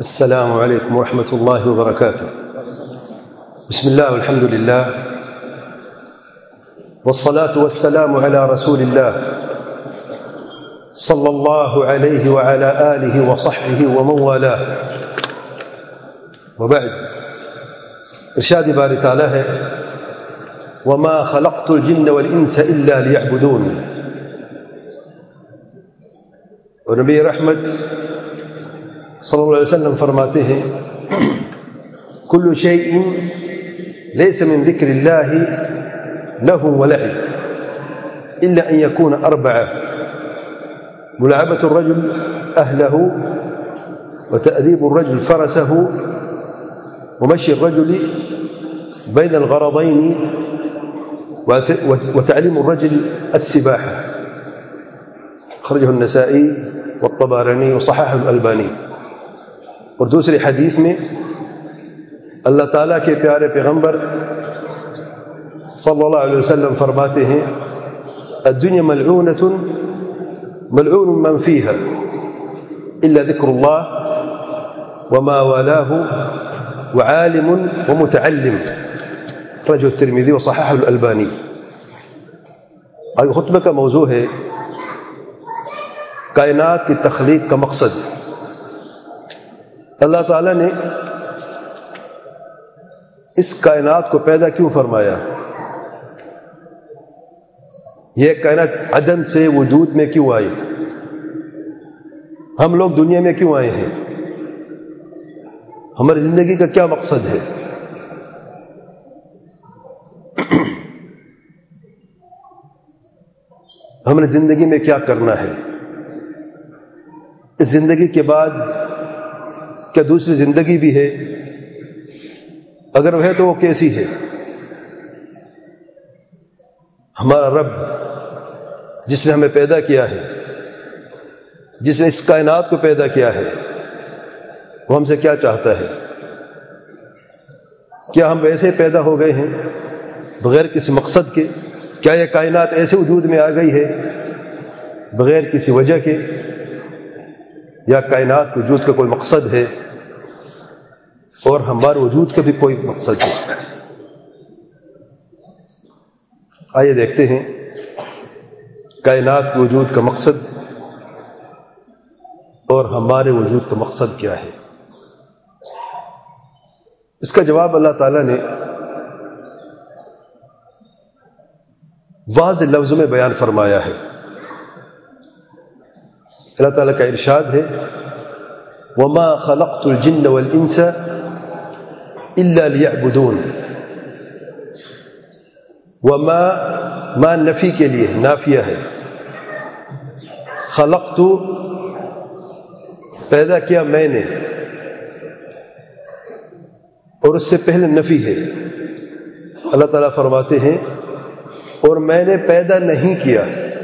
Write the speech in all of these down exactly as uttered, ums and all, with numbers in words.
السلام عليكم ورحمة الله وبركاته. بسم الله والحمد لله والصلاة والسلام على رسول الله صلى الله عليه وعلى آله وصحبه ومن والاه، وبعد. ارشاد باری تعالی ہے وما خلقت الجن والانس الا ليعبدون، اور نبی رحمت صلی اللہ علیہ وسلم فرماتے ہیں کل شیء ليس من ذکر اللہ لہو ولعب الا ان يكون اربعہ: ملاعبة الرجل اہلہ، وتأدیب الرجل فرسہ، ومشي الرجل بين الغرضين، وتعليم الرجل السباحة. خرجه النسائي والطبراني وصححه الألباني. اور دوسری حدیث میں اللہ تعالیٰ کے پیارے پیغمبر صلی اللہ علیہ وسلم فرماتے ہیں الدنیا ملعونۃ ملعون من فيها الا ذکر اللہ وما والاه وعالم ومتعلم. خرجه الترمذی وصححه الألبانی. آج خطبہ کا موضوع ہے کائنات کی تخلیق کا مقصد. اللہ تعالیٰ نے اس کائنات کو پیدا کیوں فرمایا؟ یہ کائنات عدم سے وجود میں کیوں آئی؟ ہم لوگ دنیا میں کیوں آئے ہیں؟ ہماری زندگی کا کیا مقصد ہے؟ ہم نے زندگی میں کیا کرنا ہے؟ اس زندگی کے بعد کیا دوسری زندگی بھی ہے؟ اگر وہ ہے تو وہ کیسی ہے؟ ہمارا رب جس نے ہمیں پیدا کیا ہے، جس نے اس کائنات کو پیدا کیا ہے، وہ ہم سے کیا چاہتا ہے؟ کیا ہم ویسے پیدا ہو گئے ہیں بغیر کسی مقصد کے؟ کیا یہ کائنات ایسے وجود میں آ گئی ہے بغیر کسی وجہ کے، یا کائنات وجود کا کوئی مقصد ہے اور ہمارے وجود کا بھی کوئی مقصد ہے؟ آئیے دیکھتے ہیں کائنات کے وجود کا مقصد اور ہمارے وجود کا مقصد کیا ہے. اس کا جواب اللہ تعالیٰ نے واضح لفظوں میں بیان فرمایا ہے. اللہ تعالیٰ کا ارشاد ہے وما خلقت الجن والانس الا ليعبدون. وما ما نفی کے لیے نافیہ ہے، خلقت پیدا کیا میں نے، اور اس سے پہلے نفی ہے. اللہ تعالیٰ فرماتے ہیں اور میں نے پیدا نہیں کیا.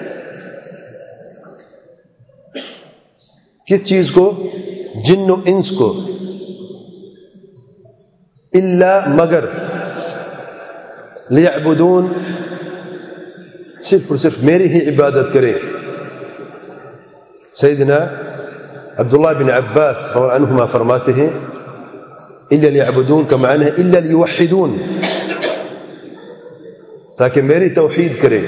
کس چیز کو؟ جن و انس کو. الا مگر، لیعبدون صرف اور صرف میری ہی عبادت کریں. سیدنا عبداللہ بن عباس رضی اللہ عنہما فرماتے ہیں الا لیعبدون کا معنی ہے الا لیوحدون، تاکہ میری توحید کریں.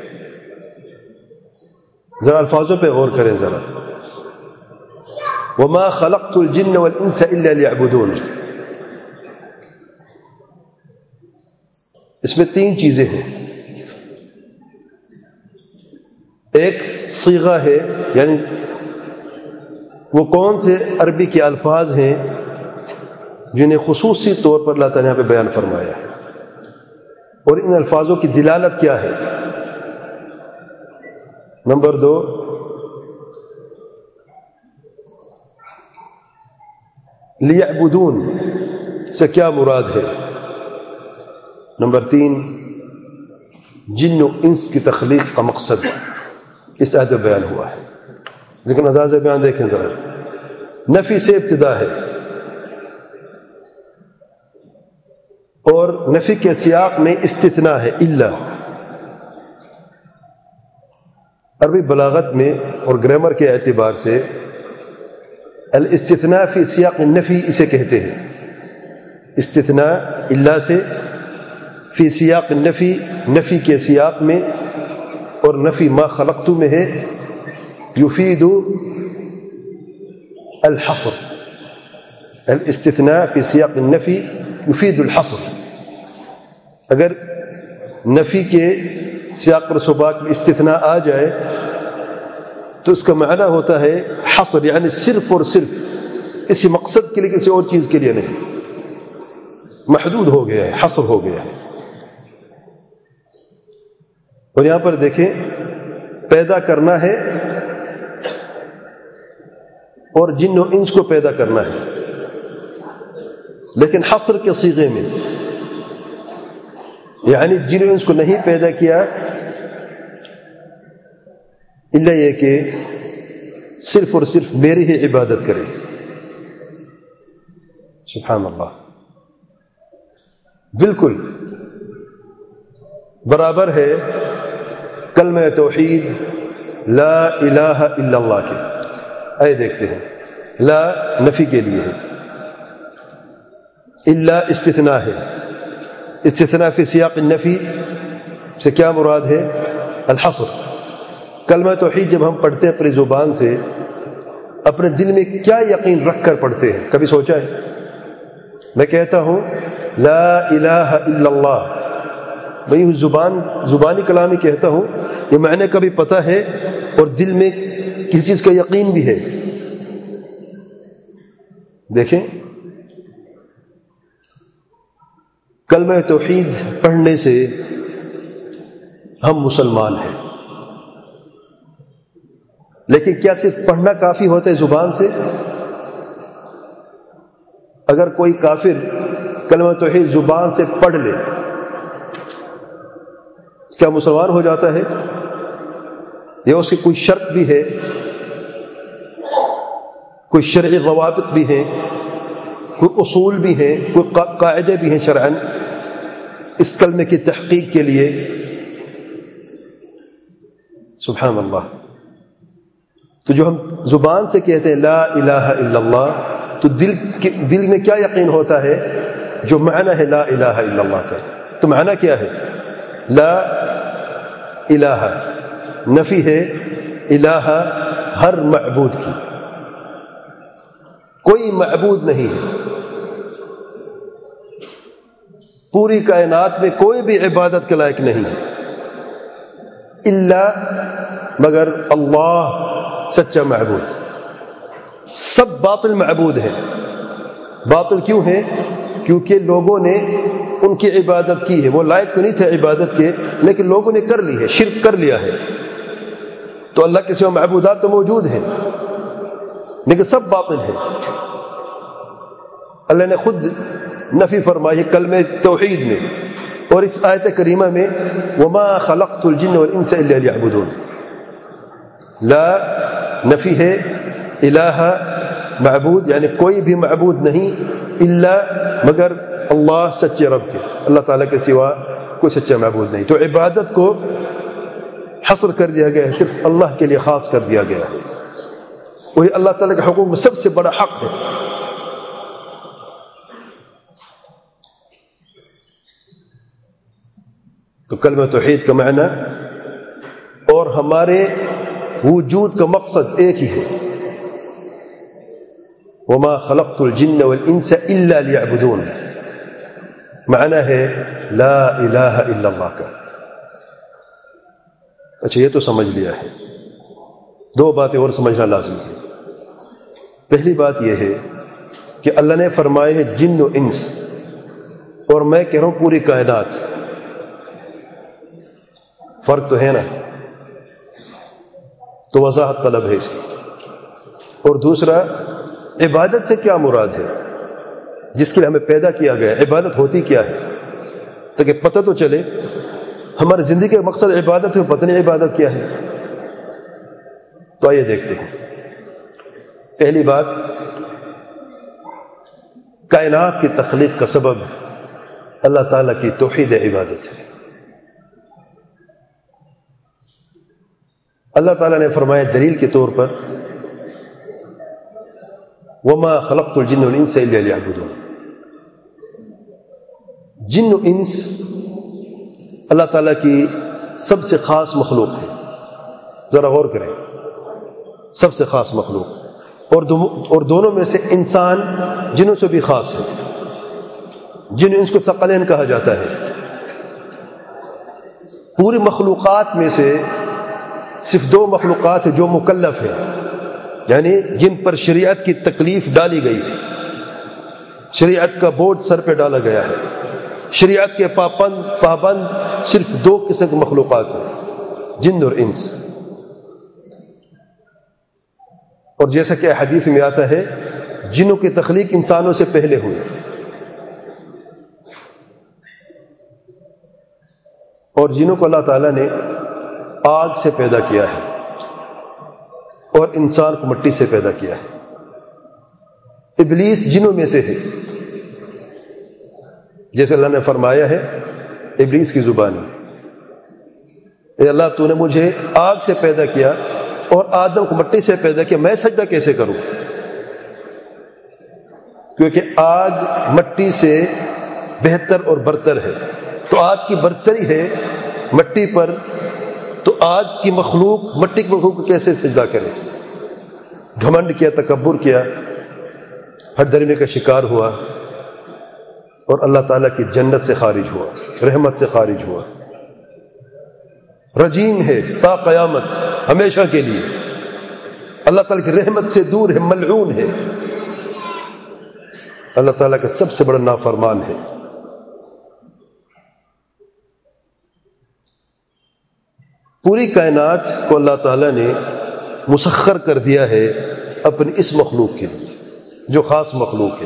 ذرا الفاظوں پہ غور کریں ذرا. وما خلقت الجن والانس الا لیعبدون. اس میں تین چیزیں ہیں. ایک صیغہ ہے، یعنی وہ کون سے عربی کے الفاظ ہیں جنہیں خصوصی طور پر اللہ تعالیٰ نے یہاں پہ بیان فرمایا ہے، اور ان الفاظوں کی دلالت کیا ہے. نمبر دو، لیعبدون سے کیا مراد ہے. نمبر تین، جن و انس کی تخلیق کا مقصد اس آیت میں بیان ہوا ہے. لیکن انداز بیان دیکھیں ذرا. نفی سے ابتدا ہے اور نفی کے سیاق میں استثناء ہے الا. عربی بلاغت میں اور گرامر کے اعتبار سے الاستثناء فی سیاق النفی اسے کہتے ہیں. استثناء اللہ سے فی سیاق النفی، نفی کے سیاق میں، اور نفی ما خلقت میں ہے. یفید الحصر. الاستثناء فی سیاق النفی یفید الحصر. اگر نفی کے سیاق پر سباق میں استثناء آ جائے تو اس کا معنی ہوتا ہے حصر، یعنی صرف اور صرف اسی مقصد کے لیے، کسی اور چیز کے لیے نہیں، محدود ہو گیا ہے، حصر ہو گیا ہے. اور یہاں پر دیکھیں پیدا کرنا ہے اور جن و انس کو پیدا کرنا ہے، لیکن حصر کے صیغے میں، یعنی جن و انس کو نہیں پیدا کیا الا یہ کہ صرف اور صرف میری ہی عبادت کرے. سبحان اللہ. بالکل برابر ہے کلمہ توحید لا الہ الا اللہ کے. آئے دیکھتے ہیں. لا نفی کے لیے ہے، الا استثناء ہے. استثناء فی سیاق النفی سے کیا مراد ہے؟ الحصر. کلمہ توحید جب ہم پڑھتے ہیں اپنی زبان سے، اپنے دل میں کیا یقین رکھ کر پڑھتے ہیں؟ کبھی سوچا ہے؟ میں کہتا ہوں لا الہ الا اللہ، میں یوں زبان زبانی کلام ہی کہتا ہوں، یہ معنی کبھی پتہ ہے اور دل میں کسی چیز کا یقین بھی ہے. دیکھیں کلمہ توحید پڑھنے سے ہم مسلمان ہیں، لیکن کیا صرف پڑھنا کافی ہوتا ہے زبان سے؟ اگر کوئی کافر کلمہ توحید زبان سے پڑھ لے کیا مسلمان ہو جاتا ہے؟ یا اس کی کوئی شرط بھی ہے، کوئی شرعی ضوابط بھی ہیں، کوئی اصول بھی ہیں، کوئی قاعدے بھی ہیں شرعاً اس کلمے کی تحقیق کے لیے؟ سبحان اللہ. تو جو ہم زبان سے کہتے ہیں لا الہ الا اللہ، تو دل دل میں کیا یقین ہوتا ہے؟ جو معنی ہے لا الہ الا اللہ کا. تو معنی کیا ہے؟ لا الہ نفی ہے، الہ ہر معبود کی، کوئی معبود نہیں ہے، پوری کائنات میں کوئی بھی عبادت کے لائق نہیں ہے الا مگر اللہ سچا معبود. سب باطل معبود ہیں. باطل کیوں ہیں؟ کیونکہ لوگوں نے ان کی عبادت کی ہے. وہ لائق تو نہیں تھے عبادت کے، لیکن لوگوں نے کر لی ہے، شرک کر لیا ہے. تو اللہ کے سوا معبودات تو موجود ہیں لیکن سب باطل ہیں. اللہ نے خود نفی فرمائی کلمہ توحید میں، اور اس آیت کریمہ میں وما خلقت الجن والانس الا ليعبدون. لا نفی ہے، الہ معبود یعنی کوئی بھی معبود نہیں الا مگر اللہ سچے رب کے، اللہ تعالیٰ کے سوا کوئی سچا معبود نہیں. تو عبادت کو حصر کر دیا گیا ہے، صرف اللہ کے لیے خاص کر دیا گیا ہے، اور یہ اللہ تعالیٰ کے حقوق میں سب سے بڑا حق ہے. تو کلمہ توحید کا معنی اور ہمارے وجود کا مقصد ایک ہی ہے. وما خلقت الجن والانس الا ليعبدون، معنی ہے لا الہ الا اللہ کا. اچھا یہ تو سمجھ لیا ہے. دو باتیں اور سمجھنا لازمی ہے. پہلی بات یہ ہے کہ اللہ نے فرمائے ہے جن و انس، اور میں کہہ رہا ہوں پوری کائنات. فرق تو ہے نا، تو وضاحت طلب ہے اس کی. اور دوسرا عبادت سے کیا مراد ہے، جس کے لیے ہمیں پیدا کیا گیا. عبادت ہوتی کیا ہے تاکہ پتہ تو چلے. ہماری زندگی کا مقصد عبادت ہے، پتہ نہیں عبادت کیا ہے. تو آئیے دیکھتے ہیں. پہلی بات، کائنات کی تخلیق کا سبب اللہ تعالیٰ کی توحید عبادت ہے. اللہ تعالیٰ نے فرمایا دلیل کے طور پر وما خلقت الجن والانس الا ليعبدون. جن و انس اللہ تعالیٰ کی سب سے خاص مخلوق ہے. ذرا غور کریں، سب سے خاص مخلوق، اور دو اور دونوں میں سے انسان جنوں سے بھی خاص ہے. جن و انس کو ثقلین کہا جاتا ہے. پوری مخلوقات میں سے صرف دو مخلوقات ہیں جو مکلف ہیں، یعنی جن پر شریعت کی تکلیف ڈالی گئی ہے، شریعت کا بوجھ سر پہ ڈالا گیا ہے. شریعت کے پابند پابند صرف دو قسم کے مخلوقات ہیں، جن اور انس. اور جیسا کہ حدیث میں آتا ہے جنوں کی تخلیق انسانوں سے پہلے ہوئی، اور جنوں کو اللہ تعالیٰ نے آگ سے پیدا کیا ہے اور انسان کو مٹی سے پیدا کیا ہے. ابلیس جنوں میں سے ہے، جیسے اللہ نے فرمایا ہے ابلیس کی زبانی، اے اللہ تو نے مجھے آگ سے پیدا کیا اور آدم کو مٹی سے پیدا کیا، میں سجدہ کیسے کروں؟ کیونکہ آگ مٹی سے بہتر اور برتر ہے. تو آگ کی برتری ہے مٹی پر، تو آگ کی مخلوق مٹی کی مخلوق کو کیسے سجدہ کرے؟ گھمنڈ کیا، تکبر کیا، ہٹ درمی کا شکار ہوا اور اللہ تعالیٰ کی جنت سے خارج ہوا، رحمت سے خارج ہوا. رجیم ہے تا قیامت، ہمیشہ کے لیے اللہ تعالیٰ کی رحمت سے دور ہے، ملعون ہے، اللہ تعالیٰ کا سب سے بڑا نافرمان ہے. پوری کائنات کو اللہ تعالیٰ نے مسخر کر دیا ہے اپنی اس مخلوق کے لیے جو خاص مخلوق ہے.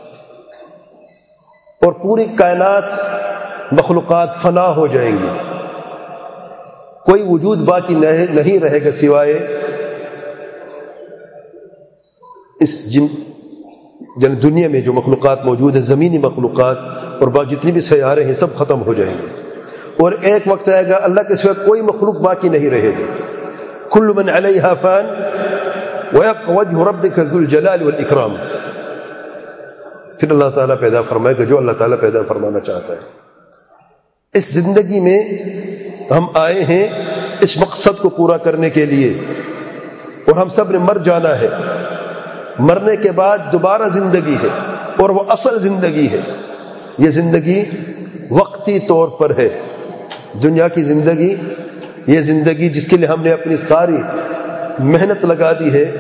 اور پوری کائنات مخلوقات فنا ہو جائیں گی، کوئی وجود باقی نہیں رہے گا سوائے اس جن یعنی دنیا میں جو مخلوقات موجود ہیں، زمینی مخلوقات اور باقی جتنی بھی سیارے ہیں سب ختم ہو جائیں گے. اور ایک وقت آئے گا اللہ کے سوا کوئی مخلوق باقی نہیں رہے گی. کل من علیہا فان ویبقى وجہ ربک ذو الجلال والاکرام. پھر اللہ تعالیٰ پیدا فرمائے گا جو اللہ تعالیٰ پیدا فرمانا چاہتا ہے. اس زندگی میں ہم آئے ہیں اس مقصد کو پورا کرنے کے لیے، اور ہم سب نے مر جانا ہے. مرنے کے بعد دوبارہ زندگی ہے، اور وہ اصل زندگی ہے. یہ زندگی وقتی طور پر ہے. دنیا کی زندگی، یہ زندگی جس کے لیے ہم نے اپنی ساری محنت لگا دی ہے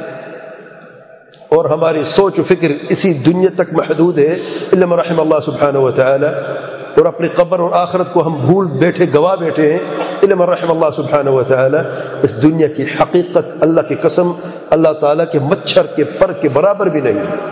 اور ہماری سوچ و فکر اسی دنیا تک محدود ہے، الا من رحم اللہ سبحانہ و تعالی. اور اپنی قبر اور آخرت کو ہم بھول بیٹھے گوا بیٹھے ہیں، الا من رحم اللہ سبحانہ و تعالی. اس دنیا کی حقیقت اللہ کی قسم اللہ تعالیٰ کے مچھر کے پر کے برابر بھی نہیں ہے.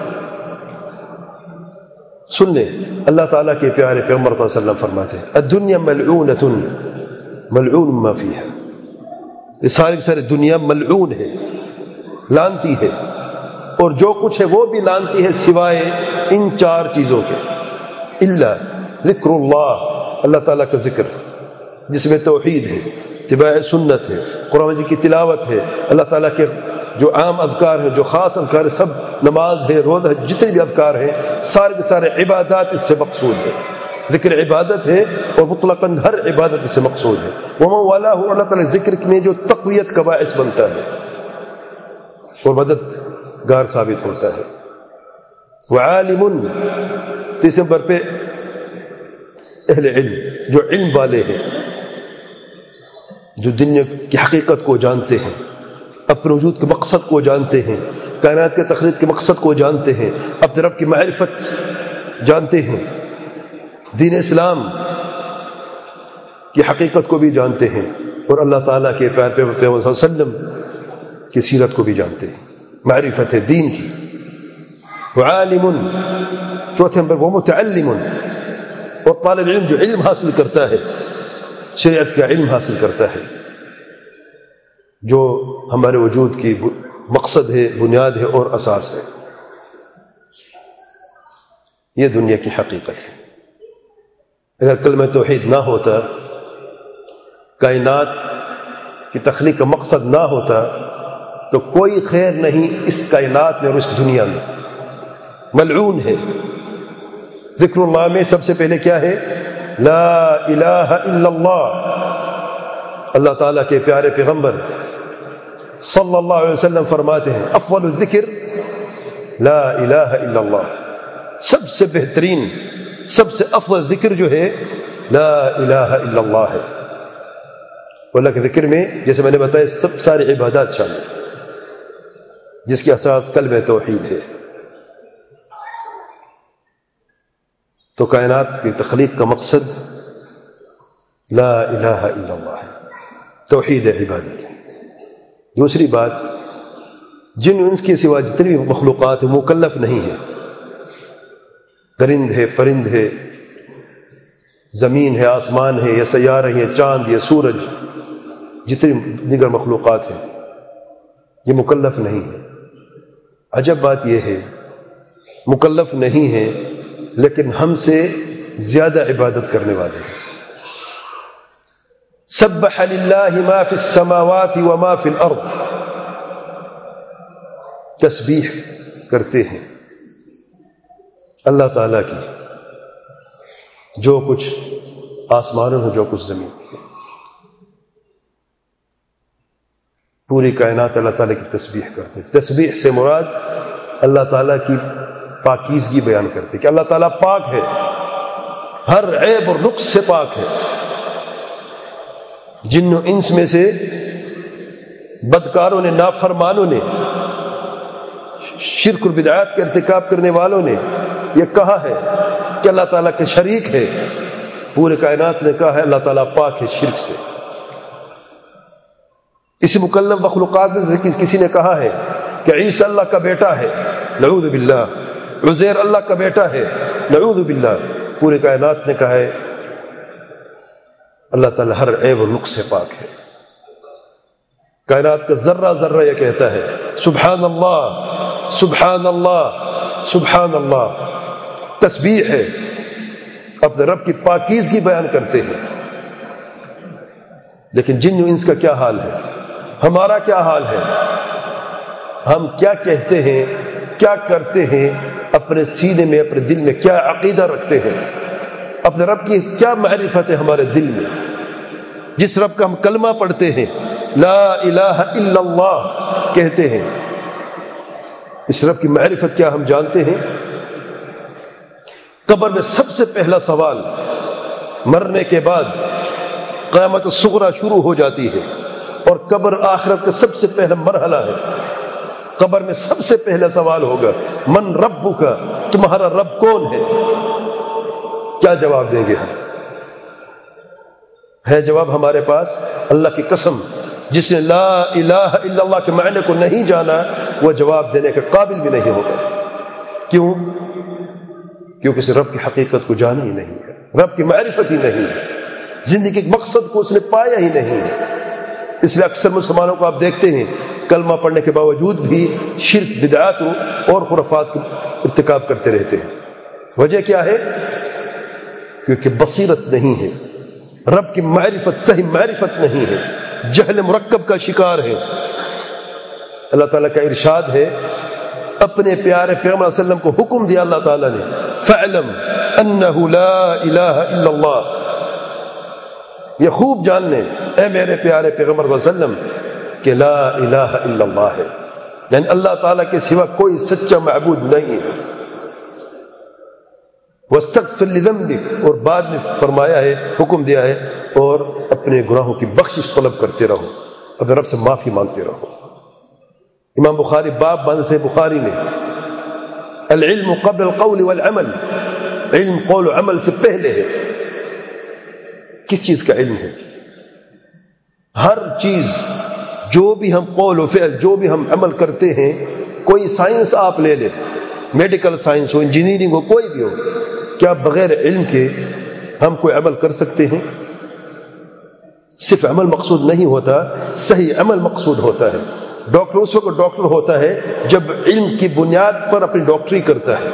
سن لیں، اللہ تعالیٰ کے پیارے پیغمبر صلی اللہ علیہ وسلم فرماتے ہیں الدنیا ملعونۃ ملعون ما فیہا. یہ ساری کی ساری دنیا ملعون ہے، لعنتی ہے، اور جو کچھ ہے وہ بھی لعنتی ہے سوائے ان چار چیزوں کے. الا ذکر اللہ، اللہ تعالیٰ کا ذکر جس میں توحید ہے، اتباع سنت ہے، قرآن مجید کی تلاوت ہے، اللہ تعالیٰ کے جو عام اذکار ہیں، جو خاص اذکار ہیں، سب نماز ہے، روزہ ہے، جتنے بھی اذکار ہیں سارے کے سارے عبادات اس سے مقصود ہے. ذکر عبادت ہے اور مطلقاً ہر عبادت اس سے مقصود ہے. ومن والہ، اللہ تعالیٰ ذکر میں جو تقویت کا باعث بنتا ہے اور مددگار ثابت ہوتا ہے. وعالم، تیسرے نمبر پہ اہل علم، جو علم والے ہیں، جو دنیا کی حقیقت کو جانتے ہیں، اپنے وجود کے مقصد کو جانتے ہیں، کائنات کے تخلیق کے مقصد کو جانتے ہیں، اپنے رب کی معرفت جانتے ہیں، دین اسلام کی حقیقت کو بھی جانتے ہیں، اور اللہ تعالیٰ کے پیارے پیغمبر صلی اللہ علیہ وسلم کی سیرت کو بھی جانتے ہیں. معرفت ہے دین کی. وعالم، چوتھے نمبر وہ متعلم، اور طالب علم جو علم حاصل کرتا ہے، شریعت کا علم حاصل کرتا ہے، جو ہمارے وجود کی مقصد ہے، بنیاد ہے اور اساس ہے. یہ دنیا کی حقیقت ہے. اگر کلمہ توحید نہ ہوتا، کائنات کی تخلیق کا مقصد نہ ہوتا، تو کوئی خیر نہیں اس کائنات میں اور اس دنیا میں، ملعون ہے۔ ذکر اللہ میں سب سے پہلے کیا ہے؟ لا الہ الا اللہ۔ اللہ تعالیٰ کے پیارے پیغمبر صلی اللہ علیہ وسلم فرماتے ہیں افضل الذکر لا الہ الا اللہ، سب سے بہترین سب سے افضل ذکر جو ہے لا الہ الا اللہ ہے۔ اللہ کے ذکر میں جیسے میں نے بتایا سب ساری عبادات شامل ہیں جس کی اساس کلمہ توحید ہے۔ تو کائنات کی تخلیق کا مقصد لا الہ الا اللہ ہے، توحید عبادت ہے۔ دوسری بات، جن انس کے سوا جتنی بھی مخلوقات ہیں مکلف نہیں ہے، درند ہے، پرند ہے، زمین ہے، آسمان ہے، یا سیارے ہیں، چاند یا سورج، جتنی دیگر مخلوقات ہیں یہ مکلف نہیں ہے۔ عجب بات یہ ہے مکلف نہیں ہے لیکن ہم سے زیادہ عبادت کرنے والے ہیں۔ سبح للہ ما فی السماوات وما فی الارض، تسبیح کرتے ہیں اللہ تعالیٰ کی جو کچھ آسمانوں میں جو کچھ زمین میں، پوری کائنات اللہ تعالیٰ کی تسبیح کرتے۔ تسبیح سے مراد اللہ تعالیٰ کی پاکیزگی بیان کرتے کہ اللہ تعالیٰ پاک ہے، ہر عیب اور نقص سے پاک ہے۔ جن و انس میں سے بدکاروں نے، نافرمانوں نے، شرک اور بدعات کا ارتکاب کرنے والوں نے یہ کہا ہے کہ اللہ تعالیٰ کے شریک ہے، پورے کائنات نے کہا ہے اللہ تعالیٰ پاک ہے شرک سے۔ اس مکلف مخلوقات میں سے کسی نے کہا ہے کہ عیسیٰ اللہ کا بیٹا ہے، نعوذ باللہ، عزیر اللہ کا بیٹا ہے، نعوذ باللہ۔ پورے کائنات نے کہا ہے اللہ تعالیٰ ہر عیب و نقص سے پاک ہے۔ کائنات کا ذرہ ذرہ یہ کہتا ہے سبحان اللہ سبحان اللہ سبحان اللہ، تسبیح ہے، اپنے رب کی پاکیزگی بیان کرتے ہیں۔ لیکن جن و انس کا کیا حال ہے، ہمارا کیا حال ہے؟ ہم کیا کہتے ہیں، کیا کرتے ہیں، اپنے سینے میں، اپنے دل میں کیا عقیدہ رکھتے ہیں، اپنے رب کی کیا معرفت ہے ہمارے دل میں؟ جس رب کا ہم کلمہ پڑھتے ہیں لا الہ الا اللہ کہتے ہیں، اس رب کی معرفت کیا ہم جانتے ہیں؟ قبر میں سب سے پہلا سوال، مرنے کے بعد قیامت الصغریٰ شروع ہو جاتی ہے، اور قبر آخرت کا سب سے پہلا مرحلہ ہے۔ قبر میں سب سے پہلا سوال ہوگا من ربک، تمہارا رب کون ہے؟ کیا جواب دیں گے ہم؟ ہے جواب ہمارے پاس؟ اللہ کی قسم جس نے لا الہ الا اللہ کے معنی کو نہیں جانا وہ جواب دینے کے قابل بھی نہیں ہوگا۔ کیوں؟ کیونکہ اس رب کی حقیقت کو جانا ہی نہیں ہے، رب کی معرفت ہی نہیں ہے، زندگی کے مقصد کو اس نے پایا ہی نہیں ہے۔ اس لیے اکثر مسلمانوں کو آپ دیکھتے ہیں کلمہ پڑھنے کے باوجود بھی شرک، بدعات اور خرافات کا ارتکاب کرتے رہتے ہیں۔ وجہ کیا ہے؟ کیونکہ بصیرت نہیں ہے، رب کی معرفت، صحیح معرفت نہیں ہے، جہل مرکب کا شکار ہے۔ اللہ تعالیٰ کا ارشاد ہے، اپنے پیارے پیغمبر صلی اللہ علیہ وسلم کو حکم دیا اللہ تعالیٰ نے فَاعْلَمْ أَنَّهُ لَا إِلَهَ إِلَّا اللَّهُ، یہ خوب جان لیں اے میرے پیارے پیغمبر صلی اللہ علیہ وسلم کہ لا الہ الا اللہ ہے، یعنی اللہ تعالیٰ کے سوا کوئی سچا معبود نہیں ہے۔ وَاسْتَغْفِرْ لِذَنبِكَ، اور بعد میں فرمایا ہے، حکم دیا ہے اور اپنے گناہوں کی بخشش طلب کرتے رہو، اپنے رب سے معافی مانگتے رہو۔ امام بخاری باب باندھ سے بخاری میں العلم قبل القول والعمل، علم قول و عمل سے پہلے ہے۔ کس چیز کا علم ہے؟ ہر چیز جو بھی ہم قول و فعل، جو بھی ہم عمل کرتے ہیں، کوئی سائنس آپ لے لیں، میڈیکل سائنس ہو، انجینئرنگ ہو، کوئی بھی ہو، کیا بغیر علم کے ہم کوئی عمل کر سکتے ہیں؟ صرف عمل مقصود نہیں ہوتا، صحیح عمل مقصود ہوتا ہے۔ ڈاکٹر اس وقت ڈاکٹر ہوتا ہے جب علم کی بنیاد پر اپنی ڈاکٹری کرتا ہے۔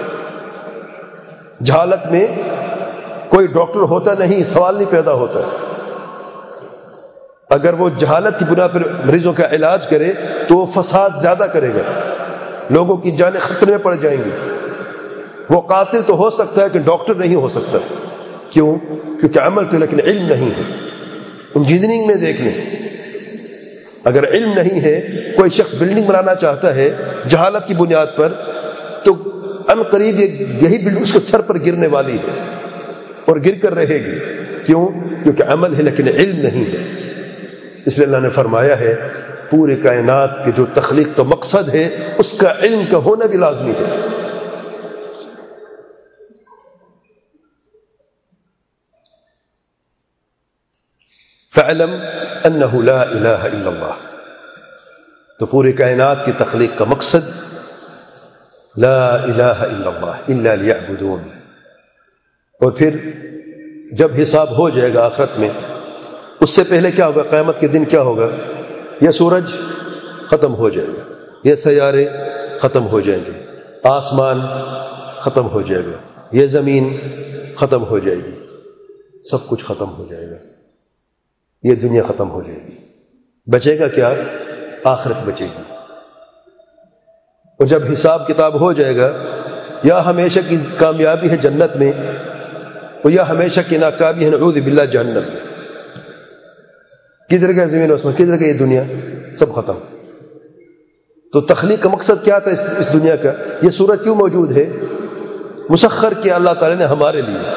جہالت میں کوئی ڈاکٹر ہوتا نہیں، سوال نہیں پیدا ہوتا۔ اگر وہ جہالت کی بنا پر مریضوں کا علاج کرے تو وہ فساد زیادہ کرے گا، لوگوں کی جانیں خطرے میں پڑ جائیں گی۔ وہ قاتل تو ہو سکتا ہے کہ ڈاکٹر نہیں ہو سکتا۔ کیوں؟ کیونکہ عمل تو لیکن علم نہیں ہے۔ انجینئرنگ میں دیکھ لیں، اگر علم نہیں ہے، کوئی شخص بلڈنگ بنانا چاہتا ہے جہالت کی بنیاد پر، تو ان قریب یہی بلڈنگ اس کے سر پر گرنے والی ہے اور گر کر رہے گی۔ کیوں؟ کیونکہ عمل ہے لیکن علم نہیں ہے۔ اس لیے اللہ نے فرمایا ہے پورے کائنات کے جو تخلیق کا مقصد ہے اس کا علم کا ہونا بھی لازمی ہے۔ فَاعْلَمْ أَنَّهُ لَا إِلَهَ إِلَّا اللَّهُ، تو پوری کائنات کی تخلیق کا مقصد لا الہ الا اللہ الا لیعبدون۔ اور پھر جب حساب ہو جائے گا آخرت میں، اس سے پہلے کیا ہوگا؟ قیامت کے دن کیا ہوگا؟ یہ سورج ختم ہو جائے گا، یہ سیارے ختم ہو جائیں گے، آسمان ختم ہو جائے گا، یہ زمین ختم ہو جائے گی، سب کچھ ختم ہو جائے گا، یہ دنیا ختم ہو جائے گی۔ بچے گا کیا؟ آخرت بچے گی۔ اور جب حساب کتاب ہو جائے گا، یا ہمیشہ کی کامیابی ہے جنت میں، اور یا ہمیشہ کی ناکامی ہے نعوذ باللہ جہنم میں۔ کدھر گیا زمین اس میں، کدھر گئی یہ دنیا، سب ختم۔ تو تخلیق کا مقصد کیا تھا اس دنیا کا؟ یہ سورج کیوں موجود ہے؟ مسخر کیا اللہ تعالی نے ہمارے لیے۔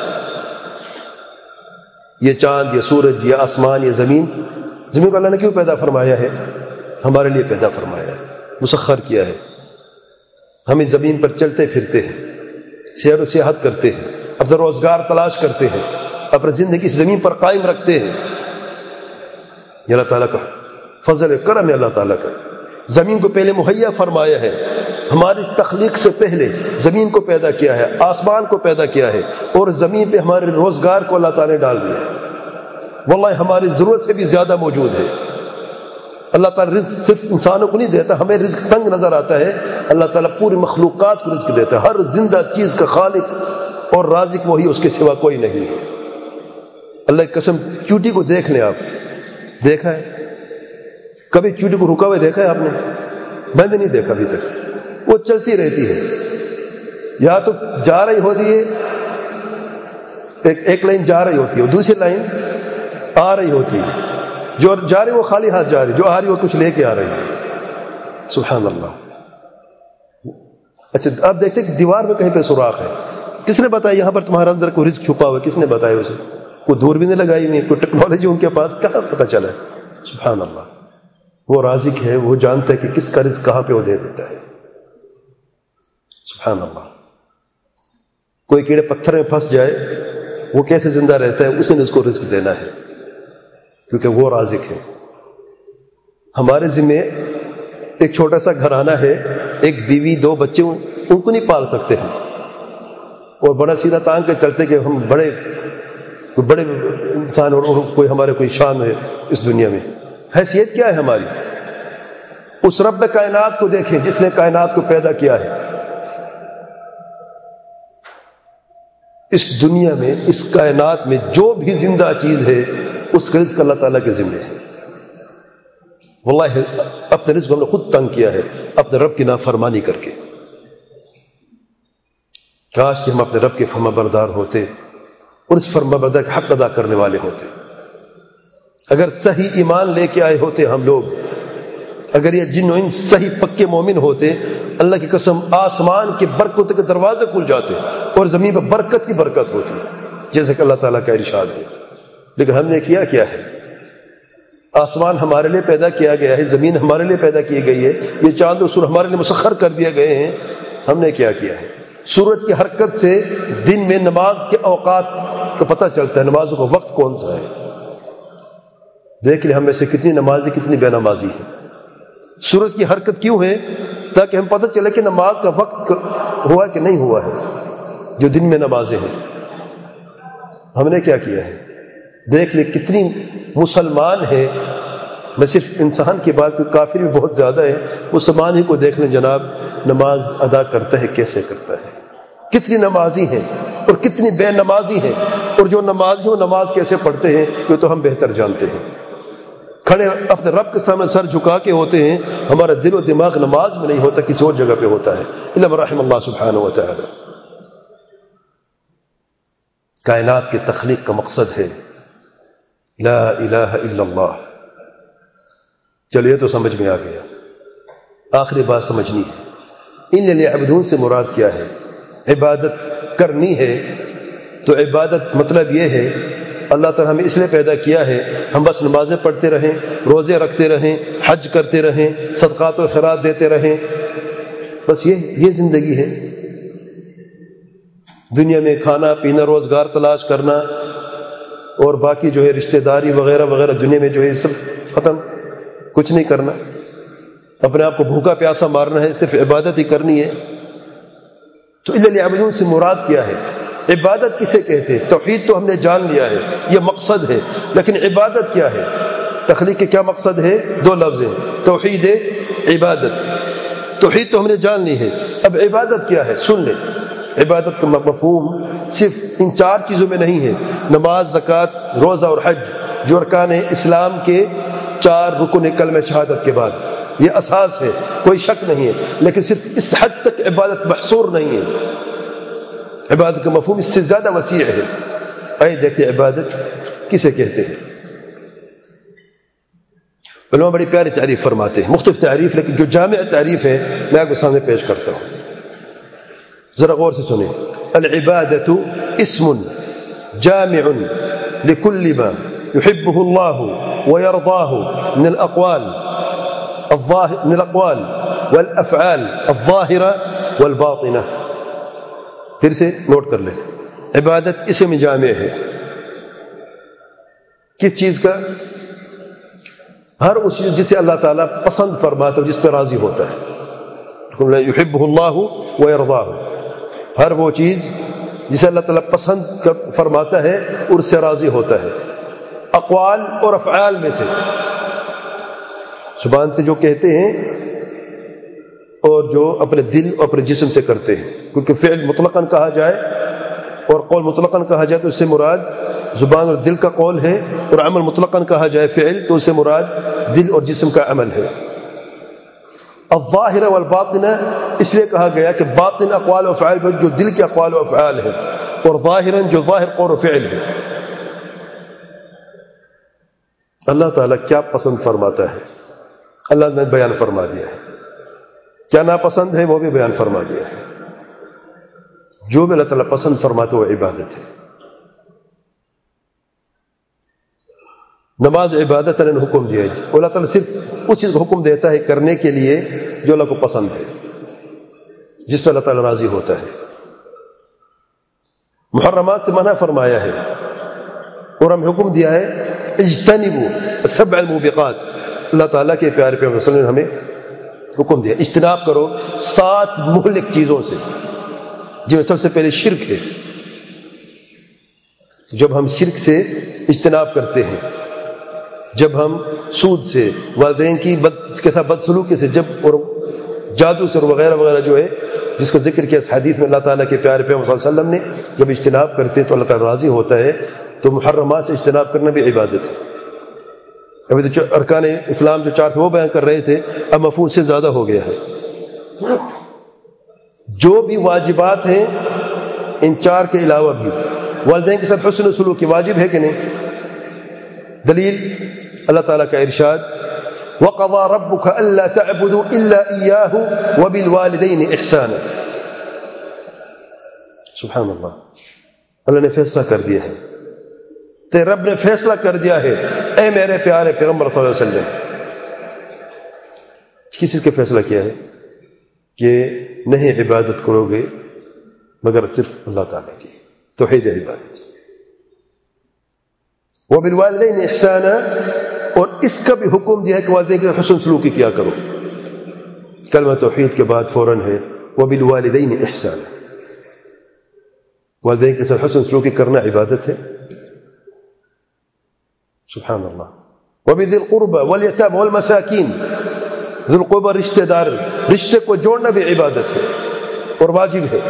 یہ چاند، یہ سورج، یہ آسمان، یہ زمین، زمین کو اللہ نے کیوں پیدا فرمایا ہے؟ ہمارے لیے پیدا فرمایا ہے، مسخر کیا ہے۔ ہم اس زمین پر چلتے پھرتے ہیں، سیر و سیاحت کرتے ہیں، اپنا روزگار تلاش کرتے ہیں، اپنی زندگی اس زمین پر قائم رکھتے ہیں۔ یہ اللہ تعالیٰ کا فضل کرم ہے۔ اللہ تعالیٰ کا زمین کو پہلے مہیا فرمایا ہے، ہماری تخلیق سے پہلے زمین کو پیدا کیا ہے، آسمان کو پیدا کیا ہے، اور زمین پہ ہمارے روزگار کو اللہ تعالیٰ نے ڈال دیا ہے۔ واللہ ہماری ضرورت سے بھی زیادہ موجود ہے۔ اللہ تعالیٰ رزق صرف انسانوں کو نہیں دیتا، ہمیں رزق تنگ نظر آتا ہے، اللہ تعالیٰ پوری مخلوقات کو رزق دیتا ہے۔ ہر زندہ چیز کا خالق اور رازق وہی، اس کے سوا کوئی نہیں ہے۔ اللہ کی قسم، چیونٹی کو دیکھ لیں، آپ دیکھا ہے کبھی چیونٹی کو رکا ہوئے دیکھا ہے آپ نے؟ میں نے نہیں دیکھا ابھی تک، وہ چلتی رہتی ہے، یا تو جا رہی ہوتی ہے، ایک ایک لائن جا رہی ہوتی ہے، دوسری لائن آ رہی ہوتی ہے، جو جا رہی وہ خالی ہاتھ جا رہی، جو آ رہی وہ کچھ لے کے آ رہی ہے۔ سبحان اللہ۔ اچھا آپ دیکھتے کہ دیوار میں کہیں پہ سوراخ ہے، کس نے بتایا یہاں پر تمہارا اندر کوئی رزق چھپا ہوا ہے؟ کس نے بتایا اسے؟ کوئی دور بھی نہیں لگائی نہیں، کوئی ٹیکنالوجی ان کے پاس کہاں پتہ چلا ہے؟ سبحان اللہ۔ وہ رازق ہے، وہ جانتا ہے کہ کس کا رزق کہاں پہ وہ دے دیتا ہے۔ سبحان اللہ۔ کوئی کیڑے پتھر میں پھنس جائے، وہ کیسے زندہ رہتا ہے؟ اسی نے اس کو رزق دینا ہے، کیونکہ وہ رازق ہے۔ ہمارے ذمہ ایک چھوٹا سا گھرانہ ہے، ایک بیوی، دو بچے، ان کو نہیں پال سکتے ہم، اور بڑا سیدھا تانگ کے چلتے کہ ہم بڑے کوئی بڑے انسان اور کوئی ہمارے کوئی شان ہے اس دنیا میں۔ حیثیت کیا ہے ہماری؟ اس رب کائنات کو دیکھیں جس نے کائنات کو پیدا کیا ہے۔ اس دنیا میں، اس کائنات میں جو بھی زندہ چیز ہے اس کا رزق اللہ تعالیٰ کے ذمہ ہے۔ واللہ اپنے رزق ہم نے خود تنگ کیا ہے اپنے رب کی نافرمانی کر کے۔ کاش کہ ہم اپنے رب کے فرما بردار ہوتے اور اس فرما بردار کا حق ادا کرنے والے ہوتے۔ اگر صحیح ایمان لے کے آئے ہوتے ہم لوگ، اگر یہ جن و انس صحیح پکے مومن ہوتے، اللہ کی قسم آسمان کے برکت کے دروازے کھل جاتے اور زمین پر برکت کی برکت ہوتی، جیسے کہ اللہ تعالیٰ کا ارشاد ہے۔ لیکن ہم نے کیا کیا ہے؟ آسمان ہمارے لیے پیدا کیا گیا ہے، زمین ہمارے لیے پیدا کی گئی ہے، یہ چاند و سورج ہمارے لیے مسخر کر دیے گئے ہیں، ہم نے کیا کیا ہے؟ سورج کی حرکت سے دن میں نماز کے اوقات کا پتہ چلتا ہے، نمازوں کا وقت کون سا ہے۔ دیکھ لیں ہم میں سے کتنی نمازی کتنی بے نمازی ہیں۔ سورج کی حرکت کیوں ہے؟ تاکہ ہم پتہ چلے کہ نماز کا وقت ہوا کہ نہیں ہوا ہے، جو دن میں نمازیں ہیں۔ ہم نے کیا کیا ہے؟ دیکھ لیں کتنی مسلمان ہیں، میں صرف انسان کی بات کو، کافر بھی بہت زیادہ ہے، مسلمان ہی کو دیکھ لیں جناب، نماز ادا کرتا ہے کیسے کرتا ہے، کتنی نمازی ہیں اور کتنی بے نمازی ہیں، اور جو نمازی وہ نماز کیسے پڑھتے ہیں یہ تو ہم بہتر جانتے ہیں۔ کھڑے اپنے رب کے سامنے سر جھکا کے ہوتے ہیں. ہمارا دل و دماغ نماز میں نہیں ہوتا، کسی اور جگہ پہ ہوتا ہے. الا من رحم اللہ سبحانہ و تعالی. کائنات کی تخلیق کا مقصد ہے لا الہ الا اللہ. چلو یہ تو سمجھ میں آ گیا. آخری بات سمجھنی ہے، ان لیعبدون سے مراد کیا ہے؟ عبادت کرنی ہے تو عبادت مطلب یہ ہے اللہ تعالیٰ ہمیں اس لیے پیدا کیا ہے ہم بس نمازیں پڑھتے رہیں، روزے رکھتے رہیں، حج کرتے رہیں، صدقات و خیرات دیتے رہیں، بس یہ یہ زندگی ہے؟ دنیا میں کھانا پینا، روزگار تلاش کرنا اور باقی جو ہے رشتہ داری وغیرہ وغیرہ دنیا میں جو ہے سب ختم، کچھ نہیں کرنا، اپنے آپ کو بھوکا پیاسا مارنا ہے، صرف عبادت ہی کرنی ہے. تو الا لیعبدون سے مراد کیا ہے؟ عبادت کسے کہتے ہیں؟ توحید تو ہم نے جان لیا ہے، یہ مقصد ہے، لیکن عبادت کیا ہے؟ تخلیق کے کیا مقصد ہے؟ دو لفظ ہیں، توحید عبادت. توحید تو ہم نے جان لی ہے، اب عبادت کیا ہے؟ سن لیں. عبادت کا مفہوم صرف ان چار چیزوں میں نہیں ہے، نماز، زکوٰۃ، روزہ اور حج جو ارکان اسلام کے چار رکن کلمہ شہادت کے بعد، یہ اساس ہے، کوئی شک نہیں ہے، لیکن صرف اس حد تک عبادت محصور نہیں ہے. عبادت کا مفہوم اس سے زیادہ وسیع ہے. آئے دیکھتے عبادت کسے کہتے ہیں. علماء بڑی پیاری تعریف فرماتے ہیں، مختلف تعریف، لیکن جو جامع تعریف ہے میں آپ کے سامنے پیش کرتا ہوں، ذرا غور سے سنیں. العبادة اسم جامع لكل ما يحبه الله ويرضاه من الأقوال الظاهر من الأقوال والأفعال الظاهرة والباطنة. پھر سے نوٹ کر لیں، عبادت اسم جامع ہے کس چیز کا؟ ہر اس چیز جسے اللہ تعالیٰ پسند فرماتا ہے، جس پہ راضی ہوتا ہے. یحبہ اللہ ویرضاہ، ہر وہ چیز جسے اللہ تعالیٰ پسند فرماتا ہے اور اس سے راضی ہوتا ہے. اقوال اور افعال میں سے، زبان سے جو کہتے ہیں اور جو اپنے دل اور اپنے جسم سے کرتے ہیں، کیونکہ فعل مطلقاً کہا جائے اور قول مطلقاً کہا جائے تو اس سے مراد زبان اور دل کا قول ہے، اور عمل مطلقاً کہا جائے فعل تو اس سے مراد دل اور جسم کا عمل ہے. الظاہر والباطنہ اس لیے کہا گیا کہ باطن اقوال و افعال جو دل کے اقوال و افعال ہے، اور ظاہراً جو ظاہر قول و فعل ہے. اللہ تعالیٰ کیا پسند فرماتا ہے اللہ نے بیان فرما دیا ہے، کیا ناپسند ہے وہ بھی بیان فرما دیا ہے. جو بھی اللہ تعالیٰ پسند فرماتا وہ عبادت ہے. نماز عبادت نے حکم دیا ہے، اللہ تعالیٰ صرف اس چیز کو حکم دیتا ہے کرنے کے لیے جو اللہ کو پسند ہے، جس پہ اللہ تعالیٰ راضی ہوتا ہے. محرمات سے منع فرمایا ہے اور ہم حکم دیا ہے اجتنبوا سبع الموبقات. اللہ تعالیٰ کے پیارے پیغمبر صلی اللہ علیہ وسلم نے ہمیں حکم دیا اجتناب کرو سات مہلک چیزوں سے، جن میں سب سے پہلے شرک ہے. جب ہم شرک سے اجتناب کرتے ہیں، جب ہم سود سے، والدین کی بد اس کے ساتھ بدسلوکی سے، جب اور جادو سے اور وغیرہ وغیرہ جو ہے جس کا ذکر کیا اس حدیث میں اللہ تعالیٰ کے پیارے پیغمبر صلی اللہ علیہ وسلم نے، جب اجتناب کرتے ہیں تو اللہ تعالیٰ راضی ہوتا ہے. تو محرمات سے اجتناب کرنا بھی عبادت ہے. ابھی تو ارکان اسلام جو چار تھے وہ بیان کر رہے تھے، اب مفہوم سے زیادہ ہو گیا ہے. جو بھی واجبات ہیں ان چار کے علاوہ بھی والدین کے ساتھ حسن سلوک کی واجب ہے کہ نہیں؟ دلیل اللہ تعالیٰ کا ارشاد وَقَضَى رَبُّكَ أَلَّا تَعْبُدُوا إِلَّا إِيَّاهُ وَبِالْوَالِدَيْنِ إِحْسَانًا. سبحان اللہ، اللہ نے فیصلہ کر دیا ہے، تیرے رب نے فیصلہ کر دیا ہے اے میرے پیارے پیغمبر صلی اللہ علیہ وسلم. کس چیز کا فیصلہ کیا ہے؟ کہ نہیں عبادت کرو گے مگر صرف اللہ تعالیٰ کی، توحید عبادت. وَبِالْوَالِدَيْنِ إِحْسَانًا، اور اس کا بھی حکم دیا ہے کہ والدین کے ساتھ حسن سلوکی کیا کرو. کلمہ توحید کے بعد فوراً ہے وَبِالْوَالِدَيْنِ إِحْسَانًا. والدین کے ساتھ حسن سلوکی کرنا عبادت ہے. سبحان اللہ. وَبِذِي الْقُرْبَى وَالْيَتَامَى وَالْمَسَاكِينِ، ذی القربہ رشتہ دار، رشتے کو جوڑنا بھی عبادت ہے اور واجب ہے.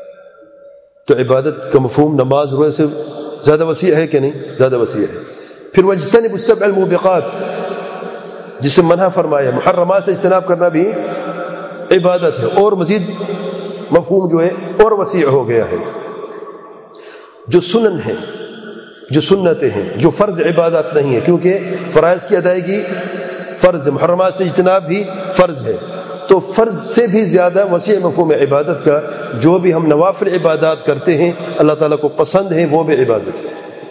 تو عبادت کا مفہوم نماز روزے سے زیادہ وسیع ہے کہ نہیں؟ زیادہ وسیع ہے. پھر وَاجْتَنِبُوا السَّبْعَ الْمُوبِقَاتِ جسے منع فرمایا، محرمات سے اجتناب کرنا بھی عبادت ہے، اور مزید مفہوم جو ہے اور وسیع ہو گیا ہے۔ جو سنن ہیں، جو سنتیں ہیں، جو فرض عبادات نہیں ہیں، کیونکہ فرائض کی ادائیگی فرض ہے، محرمات سے اجتناب بھی فرض ہے، تو فرض سے بھی زیادہ وسیع مفہوم ہے عبادت کا۔ جو بھی ہم نوافل عبادات کرتے ہیں اللہ تعالیٰ کو پسند ہیں، وہ بھی عبادت ہے۔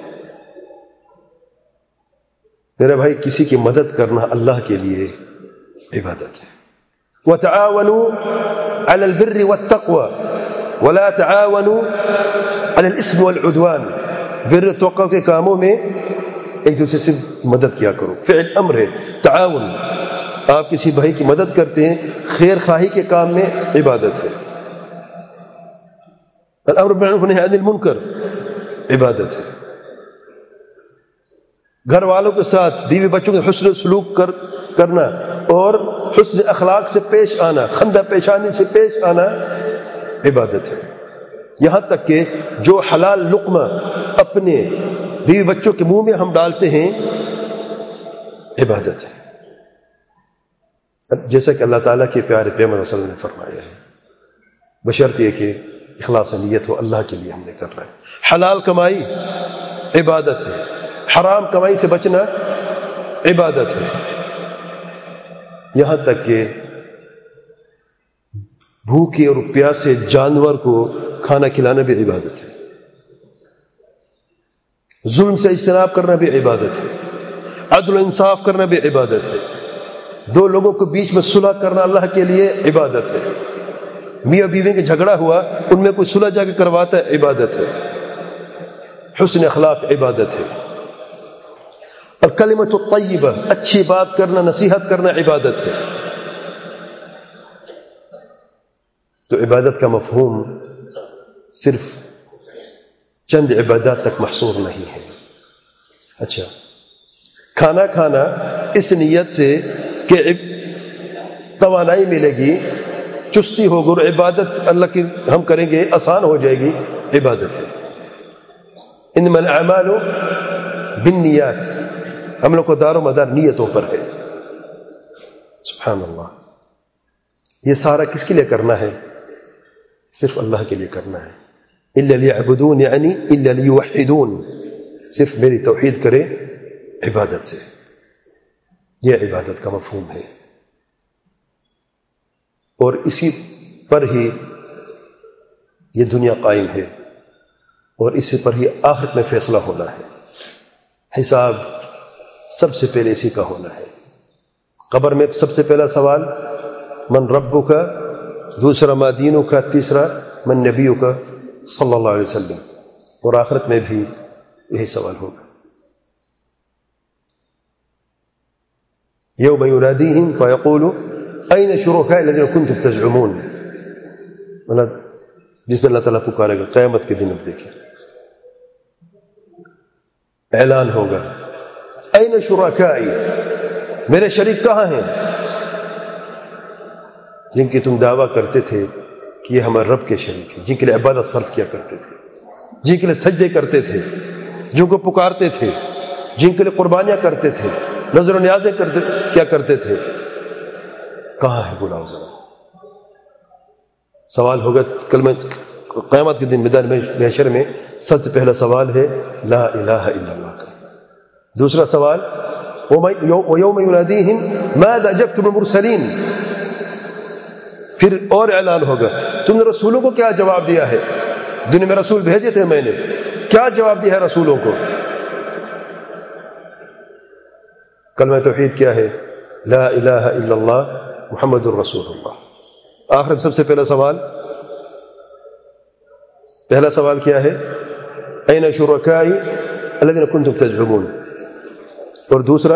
میرے بھائی، کسی کی مدد کرنا اللہ کے لیے عبادت ہے۔ وَتَعَاوَنُوا عَلَى الْبِرِّ وَالتَّقْوَى وَلَا تَعَاوَنُوا عَلَى الْإِثْمِ وَالْعُدْوَانِ، بر تقوی کے کاموں میں ایک دوسرے سے مدد کیا کرو، فعل امر ہے، تعاون۔ آپ کسی بھائی کی مدد کرتے ہیں، خیر خواہی کے کام میں عبادت ہے۔ الامر بالمعروف والنہی عن المنکر عبادت ہے۔ گھر والوں کے ساتھ بیوی بچوں کے حسن سلوک کر کرنا اور حسن اخلاق سے پیش آنا، خندہ پیشانی سے پیش آنا عبادت ہے۔ یہاں تک کہ جو حلال لقمہ اپنے بیوی بچوں کے منہ میں ہم ڈالتے ہیں عبادت ہے، جیسا کہ اللہ تعالیٰ کے پیارے پیغمبر صلی اللہ علیہ وسلم نے فرمایا ہے، بشرط یہ کہ اخلاص نیت ہو، اللہ کے لیے ہم نے کر رہا ہے۔ حلال کمائی عبادت ہے، حرام کمائی سے بچنا عبادت ہے، یہاں تک کہ بھوکے اور پیاسے جانور کو کھانا کھلانا بھی عبادت ہے، ظلم سے اجتناب کرنا بھی عبادت ہے، عدل و انصاف کرنا بھی عبادت ہے، دو لوگوں کو بیچ میں صلح کرنا اللہ کے لیے عبادت ہے، میاں بیوی کے جھگڑا ہوا ان میں کوئی صلح جا کے کرواتا ہے عبادت ہے، حسن اخلاق عبادت ہے، اور کلمۃ الطیبہ اچھی بات کرنا، نصیحت کرنا عبادت ہے۔ تو عبادت کا مفہوم صرف چند عبادات تک محصور نہیں ہے۔ اچھا، کھانا کھانا اس نیت سے کہ توانائی ملے گی، چستی ہوگی اور عبادت اللہ کی ہم کریں گے آسان ہو جائے گی، عبادت ہے۔ انما الاعمال بالنیات، ہم لوگ کو دار و مدار نیتوں پر ہے۔ سبحان اللہ، یہ سارا کس کے لیے کرنا ہے؟ صرف اللہ کے لیے کرنا ہے۔ الا لیعبدون یعنی الا لیوحدون، صرف میری توحید کرے عبادت سے، یہ عبادت کا مفہوم ہے، اور اسی پر ہی یہ دنیا قائم ہے، اور اسی پر ہی آخرت میں فیصلہ ہونا ہے، حساب سب سے پہلے اسی کا ہونا ہے۔ قبر میں سب سے پہلا سوال من ربک، دوسرا ما دینک، تیسرا من نبیک صلی اللہ علیہ وسلم، اور آخرت میں بھی یہی سوال ہوگا۔ یوم ینادیہم فیقول این شرکائی الذین کنتم تزعمون، جس دن اللہ تعالیٰ پکارے گا قیامت کے دن، اب دیکھیں اعلان ہوگا این شرکائی، میرے شریک کہاں ہیں جن کی تم دعویٰ کرتے تھے کہ یہ ہمارے رب کے شریک ہیں، جن کے لیے عبادت صرف کیا کرتے تھے، جن کے لیے سجدے کرتے تھے، جن کو پکارتے تھے، جن کے لیے قربانیاں کرتے تھے، نظر و نیازیں کرتے کیا کرتے تھے، کہاں ہے؟ بلاؤ ذرا۔ سوال ہوگا کلمہ قیامت کے دن میدان محشر میں، سب سے پہلا سوال ہے لا الہ الا اللہ کا۔ دوسرا سوال وَيَوْمَ يُنَادِيهِمْ مَاذَا أَجَبْتُمُ الْمُرْسَلِينَ، پھر اور اعلان ہوگا تم نے رسولوں کو کیا جواب دیا ہے، دنیا میں رسول بھیجے تھے میں نے، کیا جواب دیا ہے رسولوں کو؟ کلمہ توحید کیا ہے؟ لا الہ الا اللہ محمد الرسول اللہ۔ آخر سب سے پہلا سوال، پہلا سوال کیا ہے؟ این شرکائی الذین کنتم تزعمون، اور دوسرا